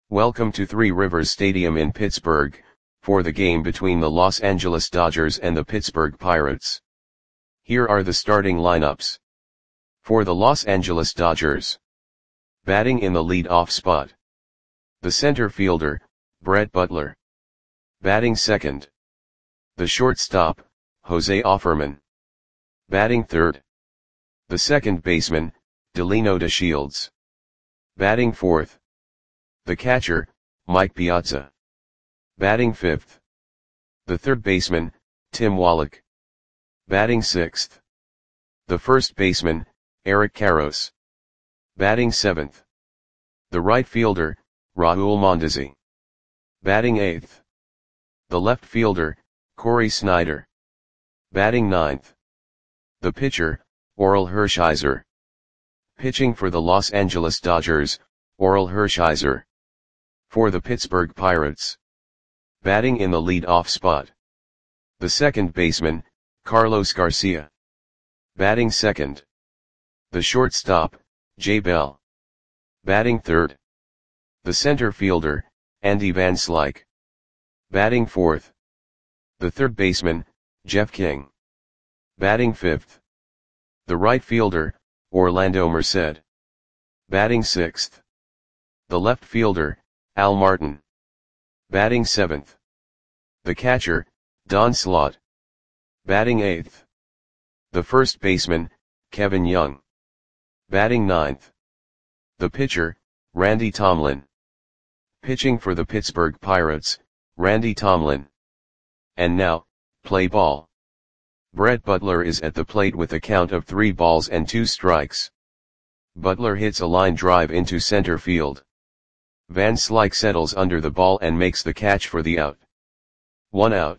Welcome to Three Rivers Stadium in Pittsburgh, for the game between the Los Angeles Dodgers and the Pittsburgh Pirates. Here are the starting lineups. For the Los Angeles Dodgers. Batting in the lead-off spot. The center fielder, Brett Butler. Batting second. The shortstop, Jose Offerman. Batting third. The second baseman, Delino DeShields. Batting fourth. The catcher, Mike Piazza. Batting fifth. The third baseman, Tim Wallach. Batting sixth. The first baseman, Eric Karros. Batting seventh. The right fielder, Raul Mondesi. Batting eighth. The left fielder, Corey Snyder. Batting ninth. The pitcher, Orel Hershiser. Pitching for the Los Angeles Dodgers, Orel Hershiser. For the Pittsburgh Pirates. Batting in the lead-off spot. The second baseman, Carlos Garcia. Batting second. The shortstop, Jay Bell. Batting third. The center fielder, Andy Van Slyke. Batting fourth. The third baseman, Jeff King. Batting fifth. The right fielder, Orlando Merced. Batting sixth. The left fielder, Al Martin. Batting seventh. The catcher, Don Slaught. Batting eighth. The first baseman, Kevin Young. Batting ninth. The pitcher, Randy Tomlin. Pitching for the Pittsburgh Pirates, Randy Tomlin. And now, play ball. Brett Butler is at the plate with a count of 3 balls and 2 strikes. Butler hits a line drive into center field. Van Slyke settles under the ball and makes the catch for the out. 1 out.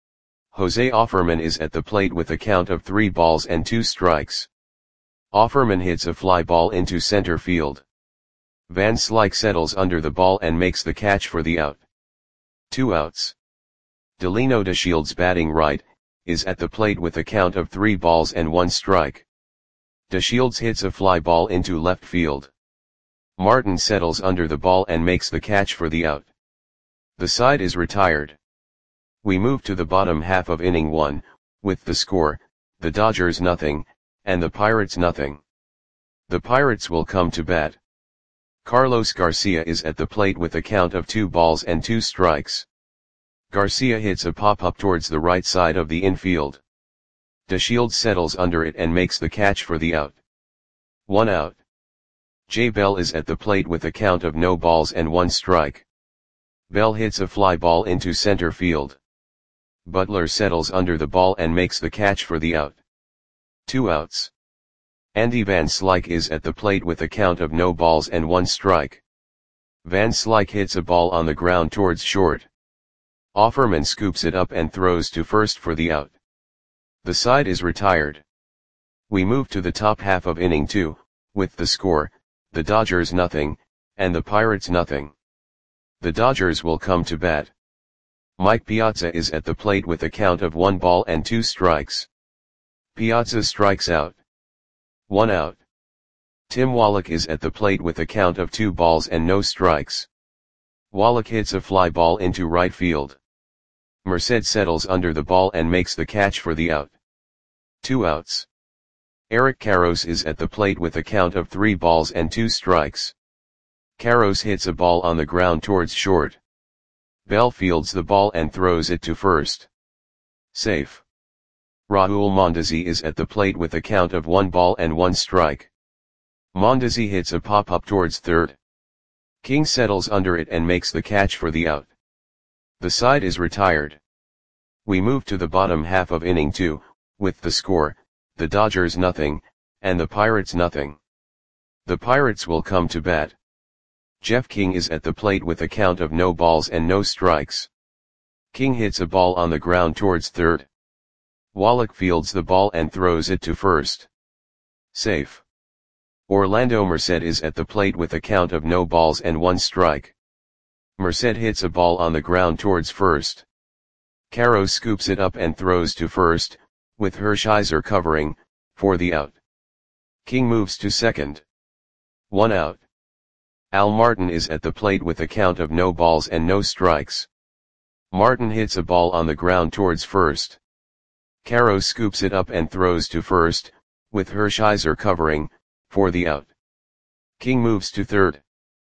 Jose Offerman is at the plate with a count of 3 balls and 2 strikes. Offerman hits a fly ball into center field. Van Slyke settles under the ball and makes the catch for the out. 2 outs. Delino DeShields, batting right, is at the plate with a count of 3 balls and 1 strike. DeShields hits a fly ball into left field. Martin settles under the ball and makes the catch for the out. The side is retired. We move to the bottom half of inning 1, with the score, the Dodgers nothing, and the Pirates nothing. The Pirates will come to bat. Carlos Garcia is at the plate with a count of 2 balls and 2 strikes. Garcia hits a pop-up towards the right side of the infield. DeShields settles under it and makes the catch for the out. 1 out. Jay Bell is at the plate with a count of no balls and 1 strike. Bell hits a fly ball into center field. Butler settles under the ball and makes the catch for the out. 2 outs. Andy Van Slyke is at the plate with a count of no balls and 1 strike. Van Slyke hits a ball on the ground towards short. Offerman scoops it up and throws to first for the out. The side is retired. We move to the top half of inning 2, with the score, the Dodgers nothing, and the Pirates nothing. The Dodgers will come to bat. Mike Piazza is at the plate with a count of 1 ball and 2 strikes. Piazza strikes out. 1 out. Tim Wallach is at the plate with a count of 2 balls and no strikes. Wallach hits a fly ball into right field. Merced settles under the ball and makes the catch for the out. 2 outs. Eric Karros is at the plate with a count of 3 balls and 2 strikes. Karros hits a ball on the ground towards short. Bell fields the ball and throws it to first. Safe. Raul Mondesi is at the plate with a count of 1 ball and 1 strike. Mondesi hits a pop-up towards third. King settles under it and makes the catch for the out. The side is retired. We move to the bottom half of inning 2, with the score, the Dodgers nothing, and the Pirates nothing. The Pirates will come to bat. Jeff King is at the plate with a count of no balls and no strikes. King hits a ball on the ground towards third. Wallach fields the ball and throws it to first. Safe. Orlando Merced is at the plate with a count of no balls and 1 strike. Merced hits a ball on the ground towards first. Karros scoops it up and throws to first, with Hershiser covering, for the out. King moves to second. 1 out. Al Martin is at the plate with a count of no balls and no strikes. Martin hits a ball on the ground towards first. Caro scoops it up and throws to first, with Hershiser covering, for the out. King moves to third.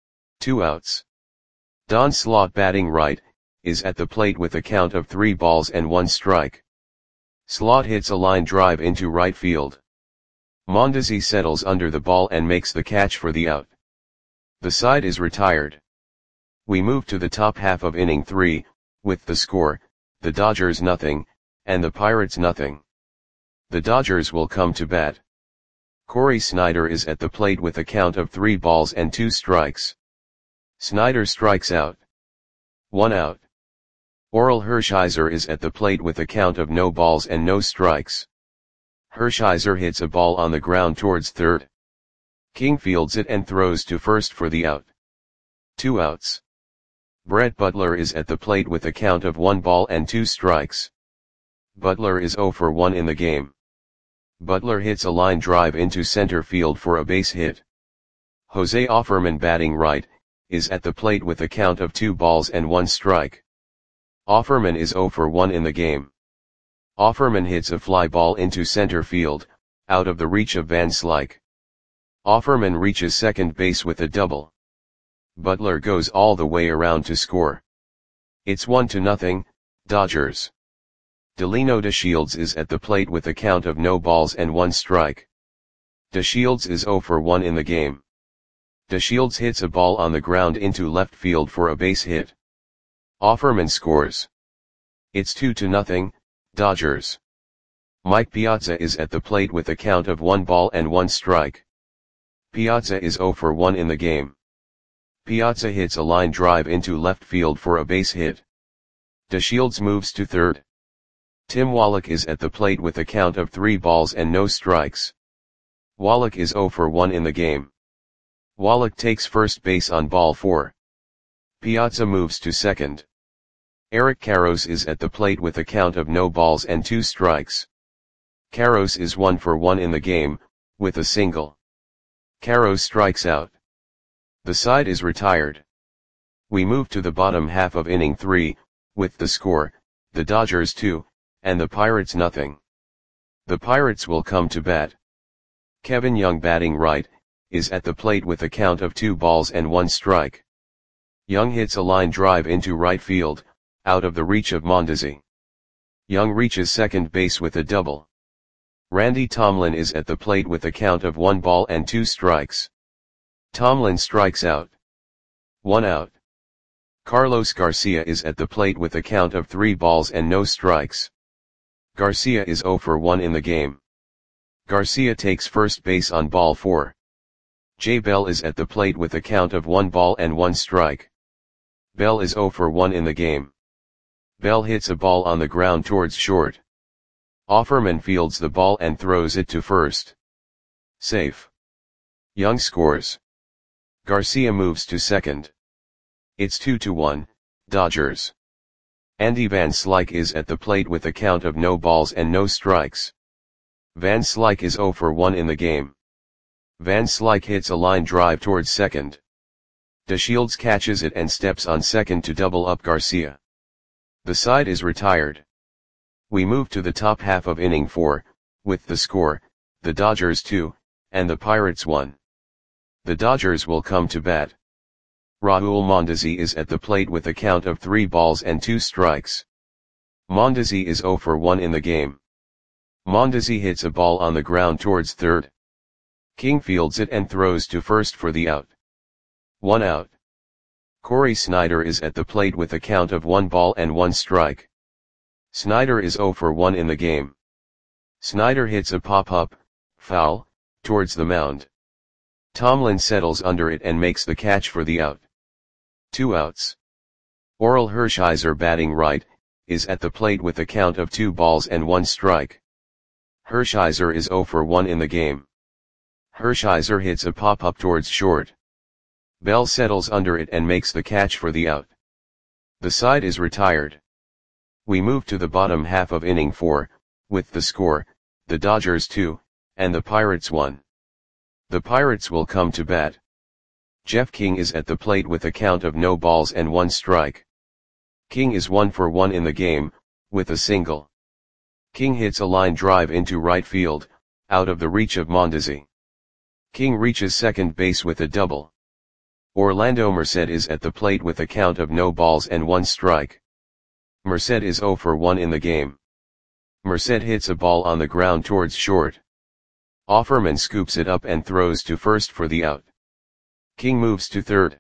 2 outs. Don Slaught batting right, is at the plate with a count of 3 balls and 1 strike. Slaught hits a line drive into right field. Mondesi settles under the ball and makes the catch for the out. The side is retired. We move to the top half of inning 3, with the score, the Dodgers nothing, and the Pirates nothing. The Dodgers will come to bat. Corey Snyder is at the plate with a count of 3 balls and 2 strikes. Snyder strikes out. 1 out. Orel Hershiser is at the plate with a count of no balls and no strikes. Hershiser hits a ball on the ground towards third. King fields it and throws to first for the out. 2 outs. Brett Butler is at the plate with a count of 1 ball and 2 strikes. Butler is 0 for 1 in the game. Butler hits a line drive into center field for a base hit. Jose Offerman batting right, is at the plate with a count of 2 balls and 1 strike. Offerman is 0 for 1 in the game. Offerman hits a fly ball into center field, out of the reach of Van Slyke. Offerman reaches second base with a double. Butler goes all the way around to score. It's 1-0, Dodgers. Delino DeShields is at the plate with a count of no balls and 1 strike. DeShields is 0 for 1 in the game. DeShields hits a ball on the ground into left field for a base hit. Offerman scores. It's 2-0, Dodgers. Mike Piazza is at the plate with a count of 1 ball and 1 strike. Piazza is 0 for 1 in the game. Piazza hits a line drive into left field for a base hit. DeShields moves to third. Tim Wallach is at the plate with a count of 3 balls and no strikes. Wallach is 0 for 1 in the game. Wallach takes first base on ball 4. Piazza moves to second. Eric Karros is at the plate with a count of no balls and 2 strikes. Karros is 1 for 1 in the game, with a single. Karros strikes out. The side is retired. We move to the bottom half of inning 3, with the score, the Dodgers 2, and the Pirates nothing. The Pirates will come to bat. Kevin Young batting right, is at the plate with a count of 2 balls and 1 strike. Young hits a line drive into right field, out of the reach of Mondesi. Young reaches second base with a double. Randy Tomlin is at the plate with a count of 1 ball and 2 strikes. Tomlin strikes out. 1 out. Carlos Garcia is at the plate with a count of 3 balls and no strikes. Garcia is 0 for 1 in the game. Garcia takes first base on ball 4. Jay Bell is at the plate with a count of 1 ball and 1 strike. Bell is 0 for 1 in the game. Bell hits a ball on the ground towards short. Offerman fields the ball and throws it to first. Safe. Young scores. Garcia moves to second. It's 2-1, Dodgers. Andy Van Slyke is at the plate with a count of no balls and no strikes. Van Slyke is 0 for 1 in the game. Van Slyke hits a line drive towards second. DeShields catches it and steps on second to double up Garcia. The side is retired. We move to the top half of inning 4, with the score, the Dodgers 2, and the Pirates 1. The Dodgers will come to bat. Raul Mondesi is at the plate with a count of 3 balls and 2 strikes. Mondesi is 0 for 1 in the game. Mondesi hits a ball on the ground towards third. King fields it and throws to first for the out. 1 out. Corey Snyder is at the plate with a count of 1 ball and 1 strike. Snyder is 0 for 1 in the game. Snyder hits a pop-up, foul, towards the mound. Tomlin settles under it and makes the catch for the out. 2 outs. Orel Hershiser batting right, is at the plate with a count of 2 balls and 1 strike. Hershiser is 0 for 1 in the game. Hershiser hits a pop-up towards short. Bell settles under it and makes the catch for the out. The side is retired. We move to the bottom half of inning 4, with the score, the Dodgers 2, and the Pirates 1. The Pirates will come to bat. Jeff King is at the plate with a count of no balls and 1 strike. King is 1 for 1 in the game, with a single. King hits a line drive into right field, out of the reach of Mondesi. King reaches second base with a double. Orlando Merced is at the plate with a count of no balls and 1 strike. Merced is 0 for 1 in the game. Merced hits a ball on the ground towards short. Offerman scoops it up and throws to first for the out. King moves to third.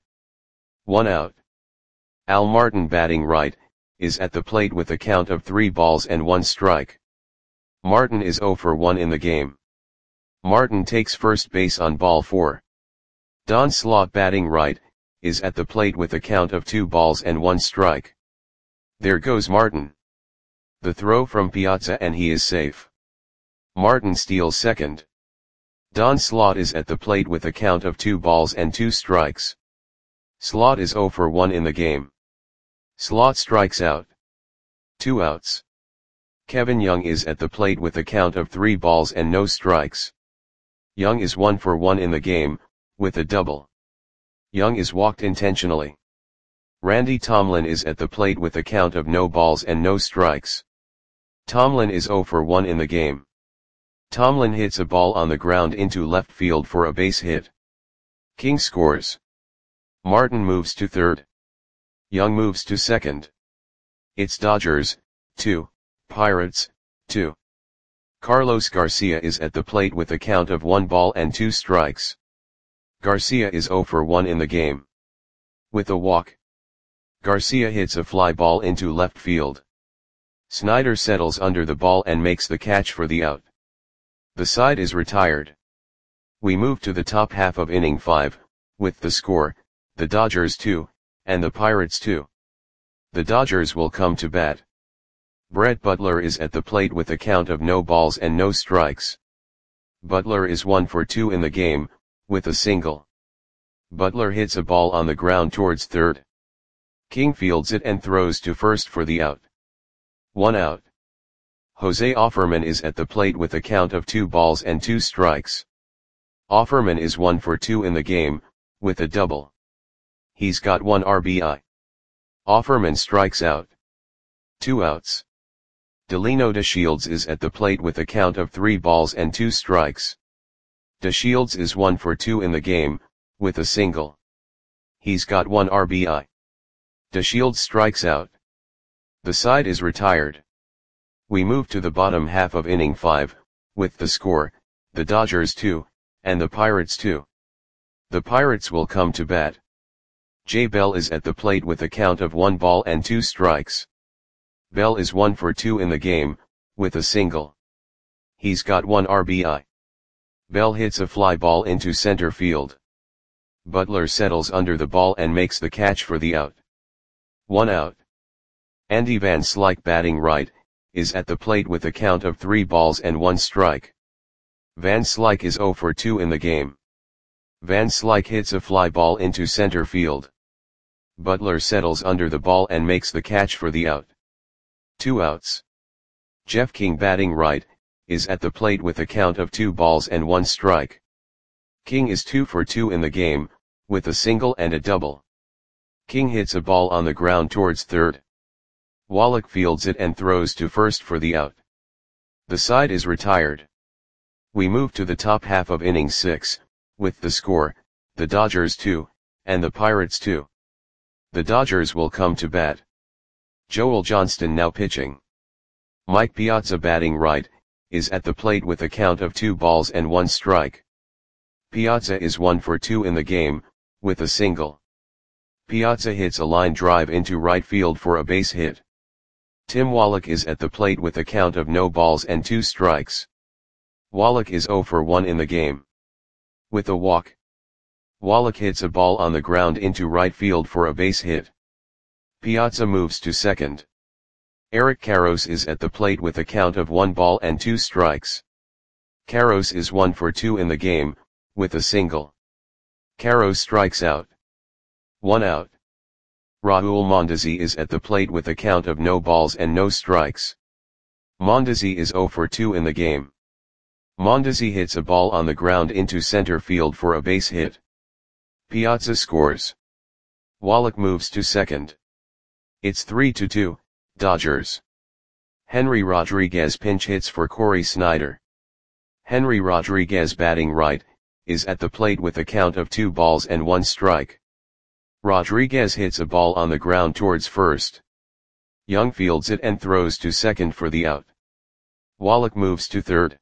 1 out. Al Martin, batting right, is at the plate with a count of 3 balls and 1 strike. Martin is 0 for 1 in the game. Martin takes first base on ball 4. Don Slaught, batting right, is at the plate with a count of 2 balls and 1 strike. There goes Martin. The throw from Piazza and he is safe. Martin steals second. Don Slaught is at the plate with a count of 2 balls and 2 strikes. Slaught is 0 for 1 in the game. Slaught strikes out. 2 outs. Kevin Young is at the plate with a count of 3 balls and no strikes. Young is 1 for 1 in the game, with a double. Young is walked intentionally. Randy Tomlin is at the plate with a count of no balls and no strikes. Tomlin is 0 for 1 in the game. Tomlin hits a ball on the ground into left field for a base hit. King scores. Martin moves to third. Young moves to second. It's Dodgers, 2, Pirates, 2. Carlos Garcia is at the plate with a count of 1 ball and 2 strikes. Garcia is 0 for 1 in the game. With a walk. Garcia hits a fly ball into left field. Snyder settles under the ball and makes the catch for the out. The side is retired. We move to the top half of inning 5, with the score, the Dodgers 2, and the Pirates 2. The Dodgers will come to bat. Brett Butler is at the plate with a count of no balls and no strikes. Butler is 1 for 2 in the game, with a single. Butler hits a ball on the ground towards third. King fields it and throws to first for the out. 1 out. Jose Offerman is at the plate with a count of 2 balls and 2 strikes. Offerman is 1 for 2 in the game, with a double. He's got 1 RBI. Offerman strikes out. 2 outs. Delino DeShields is at the plate with a count of 3 balls and 2 strikes. DeShields is 1 for 2 in the game, with a single. He's got 1 RBI. DeShields strikes out. The side is retired. We move to the bottom half of inning 5, with the score, the Dodgers 2, and the Pirates 2. The Pirates will come to bat. Jay Bell is at the plate with a count of 1 ball and 2 strikes. Bell is 1 for 2 in the game, with a single. He's got 1 RBI. Bell hits a fly ball into center field. Butler settles under the ball and makes the catch for the out. 1 out. Andy Van Slyke, batting right, is at the plate with a count of 3 balls and 1 strike. Van Slyke is 0 for 2 in the game. Van Slyke hits a fly ball into center field. Butler settles under the ball and makes the catch for the out. 2 outs. Jeff King, batting right, is at the plate with a count of 2 balls and 1 strike. King is 2 for 2 in the game, with a single and a double. King hits a ball on the ground towards third. Wallach fields it and throws to first for the out. The side is retired. We move to the top half of inning 6, with the score, the Dodgers 2, and the Pirates 2. The Dodgers will come to bat. Joel Johnston now pitching. Mike Piazza, batting right, is at the plate with a count of 2 balls and 1 strike. Piazza is 1 for 2 in the game, with a single. Piazza hits a line drive into right field for a base hit. Tim Wallach is at the plate with a count of no balls and 2 strikes. Wallach is 0 for 1 in the game. With a walk. Wallach hits a ball on the ground into right field for a base hit. Piazza moves to second. Eric Karros is at the plate with a count of 1 ball and 2 strikes. Karros is 1 for 2 in the game, with a single. Karros strikes out. 1 out. Raul Mondesi is at the plate with a count of no balls and no strikes. Mondesi is 0 for 2 in the game. Mondesi hits a ball on the ground into center field for a base hit. Piazza scores. Wallach moves to second. It's 3-2, Dodgers. Henry Rodriguez pinch hits for Corey Snyder. Henry Rodriguez batting right, is at the plate with a count of 2 balls and 1 strike. Rodriguez hits a ball on the ground towards first. Young fields it and throws to second for the out. Wallach moves to third.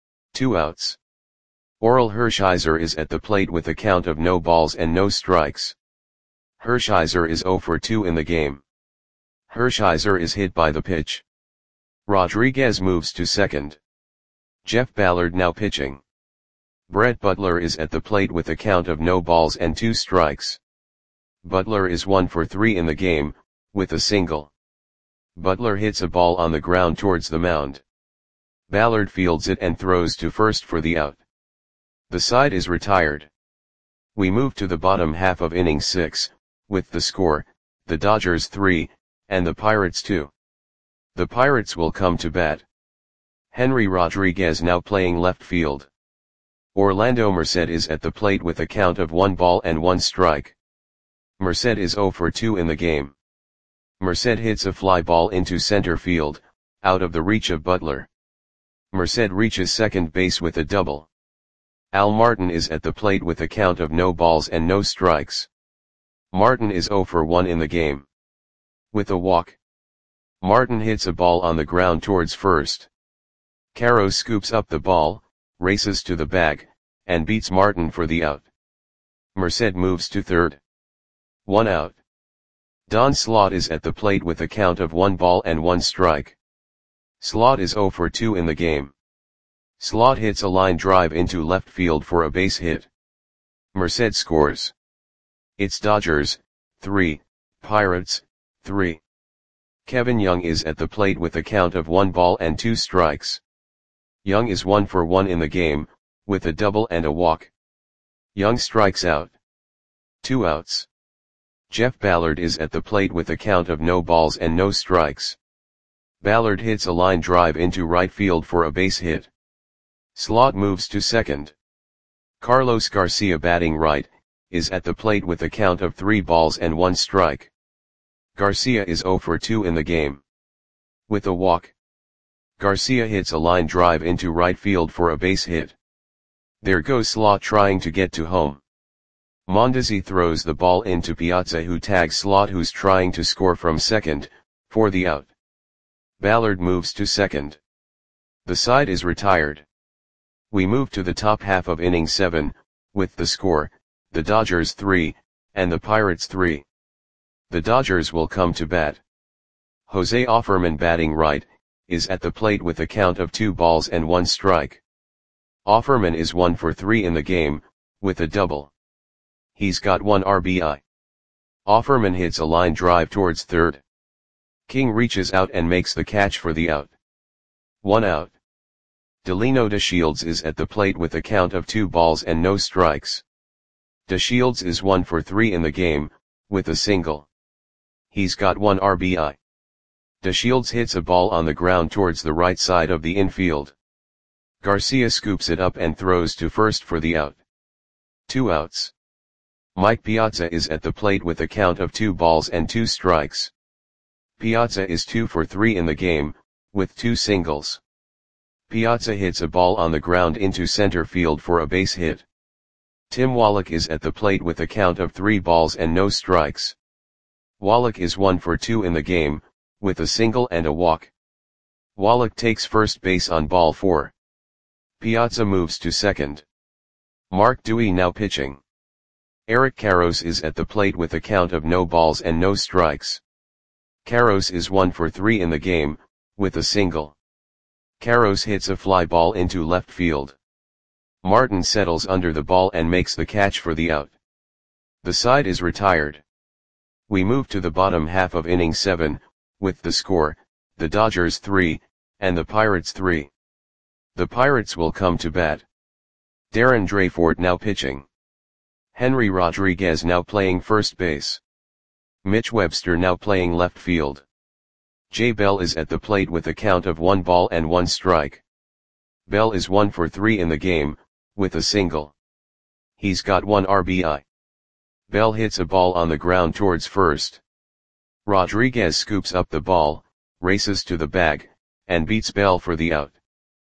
2 outs. Orel Hershiser is at the plate with a count of no balls and no strikes. Hershiser is 0 for 2 in the game. Hershiser is hit by the pitch. Rodriguez moves to second. Jeff Ballard now pitching. Brett Butler is at the plate with a count of no balls and 2 strikes. Butler is 1 for 3 in the game, with a single. Butler hits a ball on the ground towards the mound. Ballard fields it and throws to first for the out. The side is retired. We move to the bottom half of inning 6, with the score, the Dodgers 3, and the Pirates 2. The Pirates will come to bat. Henry Rodriguez now playing left field. Orlando Merced is at the plate with a count of 1 ball and 1 strike. Merced is 0 for 2 in the game. Merced hits a fly ball into center field, out of the reach of Butler. Merced reaches second base with a double. Al Martin is at the plate with a count of no balls and no strikes. Martin is 0 for 1 in the game. With a walk. Martin hits a ball on the ground towards first. Caro scoops up the ball, races to the bag, and beats Martin for the out. Merced moves to third. 1 out. Don Slaught is at the plate with a count of 1 ball and 1 strike. Slaught is 0 for 2 in the game. Slaught hits a line drive into left field for a base hit. Merced scores. It's Dodgers 3, Pirates 3. Kevin Young is at the plate with a count of 1 ball and 2 strikes. Young is 1 for 1 in the game, with a double and a walk. Young strikes out. 2 outs. Jeff Ballard is at the plate with a count of no balls and no strikes. Ballard hits a line drive into right field for a base hit. Slaught moves to second. Carlos Garcia batting right, is at the plate with a count of 3 balls and 1 strike. Garcia is 0 for 2 in the game. With a walk. Garcia hits a line drive into right field for a base hit. There goes Slaught trying to get to home. Mondesi throws the ball into Piazza, who tags Slaught, who's trying to score from second, for the out. Ballard moves to second. The side is retired. We move to the top half of inning 7, with the score, the Dodgers 3, and the Pirates 3. The Dodgers will come to bat. Jose Offerman batting right, is at the plate with a count of 2 balls and 1 strike. Offerman is 1 for 3 in the game, with a double. He's got 1 RBI. Offerman hits a line drive towards third. King reaches out and makes the catch for the out. 1 out. Delino DeShields is at the plate with a count of 2 balls and no strikes. DeShields is 1 for 3 in the game, with a single. He's got 1 RBI. DeShields hits a ball on the ground towards the right side of the infield. Garcia scoops it up and throws to first for the out. 2 outs. Mike Piazza is at the plate with a count of 2 balls and 2 strikes. Piazza is 2 for 3 in the game, with 2 singles. Piazza hits a ball on the ground into center field for a base hit. Tim Wallach is at the plate with a count of 3 balls and no strikes. Wallach is 1 for 2 in the game, with a single and a walk. Wallach takes first base on ball 4. Piazza moves to second. Mark Dewey now pitching. Eric Karros is at the plate with a count of no balls and no strikes. Karros is 1 for 3 in the game, with a single. Karros hits a fly ball into left field. Martin settles under the ball and makes the catch for the out. The side is retired. We move to the bottom half of inning 7, with the score, the Dodgers 3, and the Pirates 3. The Pirates will come to bat. Darren Dreyfort now pitching. Henry Rodriguez now playing first base. Mitch Webster now playing left field. Jay Bell is at the plate with a count of 1 ball and 1 strike. Bell is 1 for 3 in the game, with a single. He's got 1 RBI. Bell hits a ball on the ground towards first. Rodriguez scoops up the ball, races to the bag, and beats Bell for the out.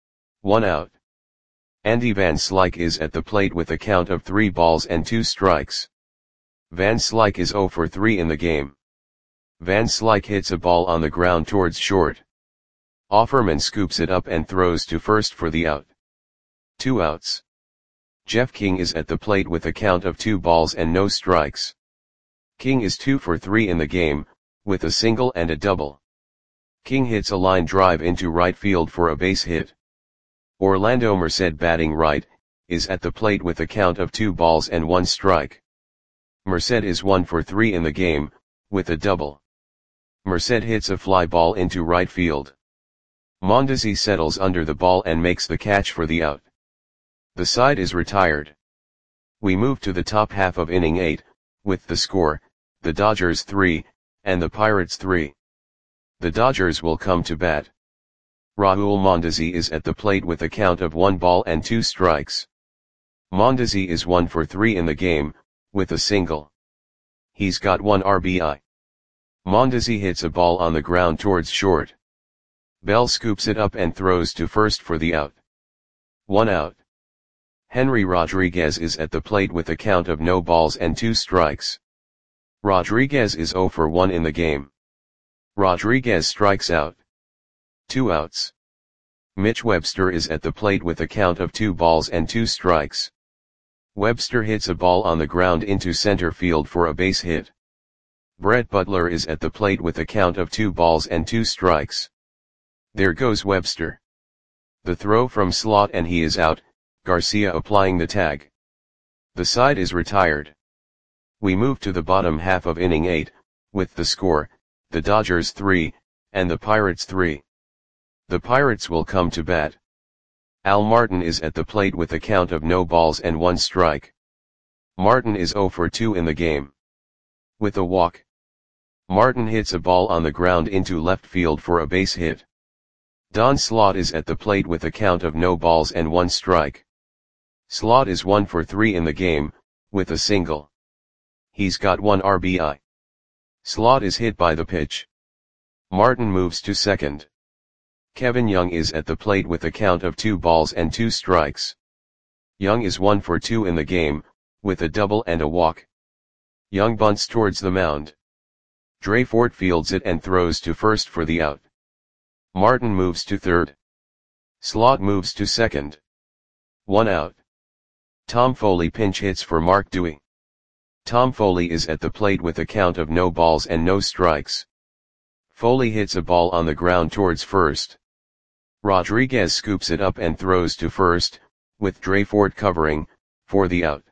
1 out. Andy Van Slyke is at the plate with a count of 3 balls and 2 strikes. Van Slyke is 0 for 3 in the game. Van Slyke hits a ball on the ground towards short. Offerman scoops it up and throws to first for the out. 2 outs. Jeff King is at the plate with a count of 2 balls and no strikes. King is 2 for 3 in the game, with a single and a double. King hits a line drive into right field for a base hit. Orlando Merced, batting right, is at the plate with a count of 2 balls and 1 strike. Merced is 1 for 3 in the game, with a double. Merced hits a fly ball into right field. Mondesi settles under the ball and makes the catch for the out. The side is retired. We move to the top half of inning 8, with the score, the Dodgers 3, and the Pirates 3. The Dodgers will come to bat. Raul Mondesi is at the plate with a count of 1 ball and 2 strikes. Mondesi is 1 for 3 in the game, with a single. He's got 1 RBI. Mondesi hits a ball on the ground towards short. Bell scoops it up and throws to first for the out. 1 out. Henry Rodriguez is at the plate with a count of no balls and 2 strikes. Rodriguez is 0 for 1 in the game. Rodriguez strikes out. 2 outs. Mitch Webster is at the plate with a count of 2 balls and 2 strikes. Webster hits a ball on the ground into center field for a base hit. Brett Butler is at the plate with a count of 2 balls and 2 strikes. There goes Webster. The throw from slot and he is out, Garcia applying the tag. The side is retired. We move to the bottom half of inning 8, with the score, the Dodgers 3, and the Pirates 3. The Pirates will come to bat. Al Martin is at the plate with a count of no balls and 1 strike. Martin is 0 for 2 in the game. With a walk. Martin hits a ball on the ground into left field for a base hit. Don Slaught is at the plate with a count of no balls and 1 strike. Slaught is 1 for 3 in the game, with a single. He's got 1 RBI. Slaught is hit by the pitch. Martin moves to second. Kevin Young is at the plate with a count of 2 balls and 2 strikes. Young is 1 for 2 in the game, with a double and a walk. Young bunts towards the mound. Dre Fort fields it and throws to first for the out. Martin moves to third. Slaught moves to second. 1 out. Tom Foley pinch hits for Mark Dewey. Tom Foley is at the plate with a count of no balls and no strikes. Foley hits a ball on the ground towards first. Rodriguez scoops it up and throws to first, with Dre Fort covering, for the out.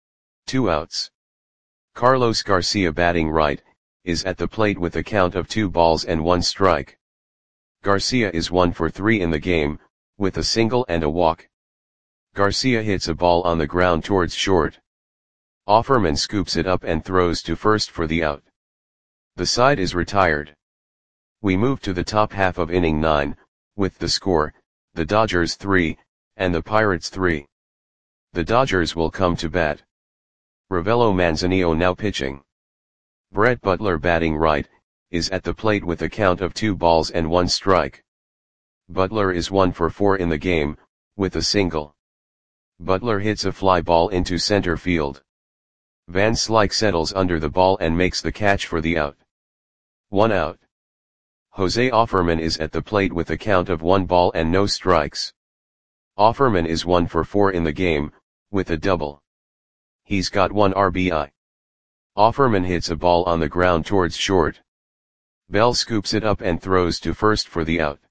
2 outs. Carlos Garcia, batting right, is at the plate with a count of 2 balls and 1 strike. Garcia is 1 for 3 in the game, with a single and a walk. Garcia hits a ball on the ground towards short. Offerman scoops it up and throws to first for the out. The side is retired. We move to the top half of inning 9, with the score, the Dodgers 3, and the Pirates 3. The Dodgers will come to bat. Ravello Manzanillo now pitching. Brett Butler, batting right, is at the plate with a count of 2 balls and 1 strike. Butler is 1 for 4 in the game, with a single. Butler hits a fly ball into center field. Van Slyke settles under the ball and makes the catch for the out. 1 out. Jose Offerman is at the plate with a count of 1 ball and no strikes. Offerman is 1 for 4 in the game, with a double. He's got 1 RBI. Offerman hits a ball on the ground towards short. Bell scoops it up and throws to first for the out.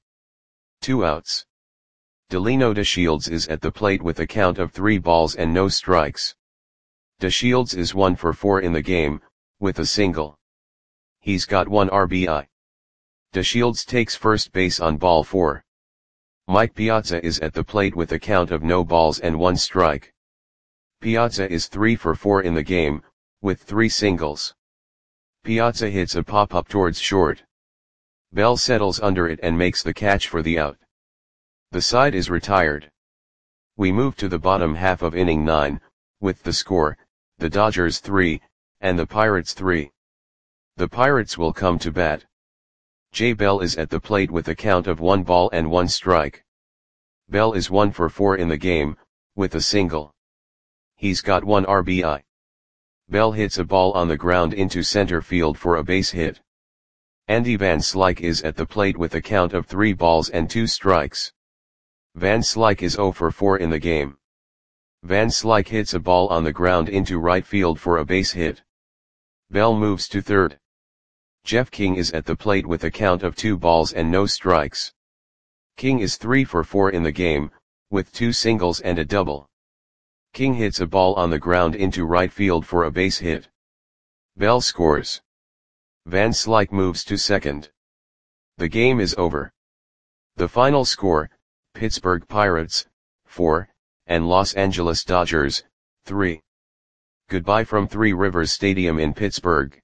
2 outs. Delino DeShields is at the plate with a count of 3 balls and no strikes. DeShields is 1 for 4 in the game, with a single. He's got 1 RBI. DeShields takes first base on ball 4. Mike Piazza is at the plate with a count of no balls and 1 strike. Piazza is 3 for 4 in the game, with 3 singles. Piazza hits a pop-up towards short. Bell settles under it and makes the catch for the out. The side is retired. We move to the bottom half of inning 9, with the score, the Dodgers 3, and the Pirates 3. The Pirates will come to bat. Jay Bell is at the plate with a count of 1 ball and 1 strike. Bell is 1 for 4 in the game, with a single. He's got 1 RBI. Bell hits a ball on the ground into center field for a base hit. Andy Van Slyke is at the plate with a count of 3 balls and 2 strikes. Van Slyke is 0 for 4 in the game. Van Slyke hits a ball on the ground into right field for a base hit. Bell moves to third. Jeff King is at the plate with a count of 2 balls and no strikes. King is 3 for 4 in the game, with 2 singles and a double. King hits a ball on the ground into right field for a base hit. Bell scores. Van Slyke moves to second. The game is over. The final score, Pittsburgh Pirates, 4, and Los Angeles Dodgers, 3. Goodbye from Three Rivers Stadium in Pittsburgh.